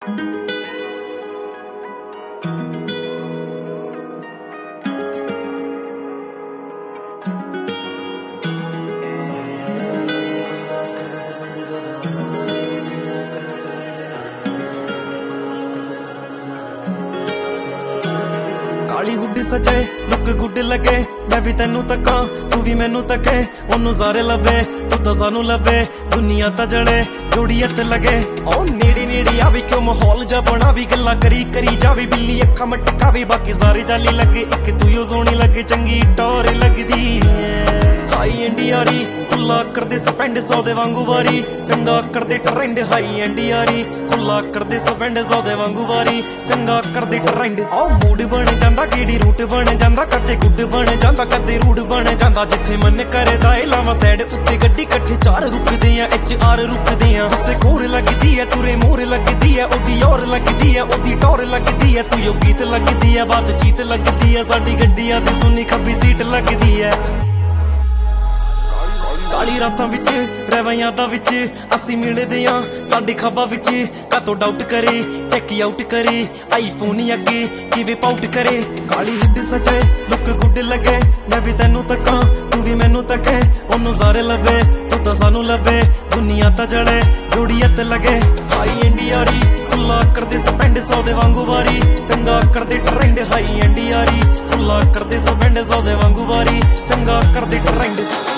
काली hood सजे look good लगे, मैं भी तेनू तका तू भी मैनू तके। ओनू सारे लभे तू तो सानू लभे, दुनिया ता जड़े जोड़ीयत लगे। ओ नेड़ी नेड़ी आवी क्यों माहौल जा बनावी, गल्ला करी करी जावी बिल्ली अखा मटकावी। बाकी सारे जाली लगे एक तू यो सोहनी लगे, चंगी टोर लगदी हाई एंडियारी। खुला कर दे स्पेंड सौदे वांगू वारी, चंगा कर दे ट्रेंड हाई एंडियारी। खुला कर दे स्पेंड सौदे वांगू वारी, चंगा कर दे ट्रेंड। ओ मूड बन जांदा केड़ी रूट बन जांदा, कच्चे गुड बन जांदा कदे रूड बन जांदा। जिथे मन करे दाए लावा सैड उत्ते गड्डी कट्ठे चार रुकदे आ HR रुकदे आ। तुसे खोर लगदी है तुरे मोर लगदी है, ओदी और लगदी है ओदी टोर लगदी है। तू यो गीत लगदी है बातचीत लगदी है, साडी गड्डियां दी सुनी खब्बी सीट लगदी है। काली रातां विच रवैयां दा विच असी मिलदे आ, साडी खब्बा विच कातों डाउट करे चैक आउट करे। आईफोन अगे किवें पाउट करे, काली हुड सजे लुक गुड लगे, मैं भी तेनू तका तू भी मैनू तके। ओनू सारे लभे तू तो सानू लभे, दुनिया ता जड़े जोड़ीयत लगे। हाई एंडियारी खुला कर दे स्पेंड सौदे वांगू वारी, चंगा कर दे ट्रेंड हाई एंडियारी। खुला कर दे स्पेंड सौदे वांगू वारी, चंगा कर दे ट्रेंड।